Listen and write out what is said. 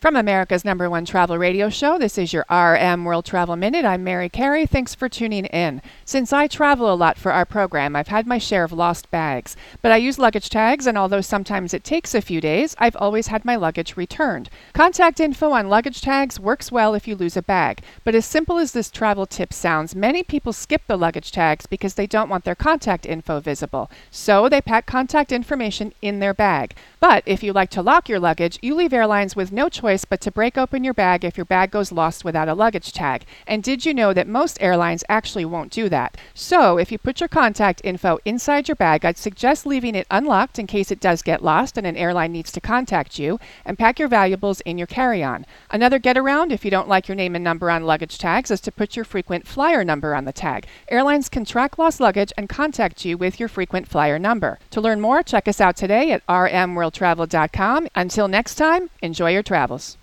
From America's #1 travel radio show, this is your RM World Travel Minute. I'm Mary Carey. Thanks for tuning in. Since I travel a lot for our program, I've had my share of lost bags. But I use luggage tags, and although sometimes it takes a few days, I've always had my luggage returned. Contact info on luggage tags works well if you lose a bag. But as simple as this travel tip sounds, many people skip the luggage tags because they don't want their contact info visible. So they pack contact information in their bag. But if you like to lock your luggage, you leave airlines with no choice but to break open your bag if your bag goes lost without a luggage tag. And did you know that most airlines actually won't do that? So if you put your contact info inside your bag, I'd suggest leaving it unlocked in case it does get lost and an airline needs to contact you, and pack your valuables in your carry-on. Another get-around, if you don't like your name and number on luggage tags, is to put your frequent flyer number on the tag. Airlines can track lost luggage and contact you with your frequent flyer number. To learn more, check us out today at rmworldtravel.com. Until next time, enjoy your travels.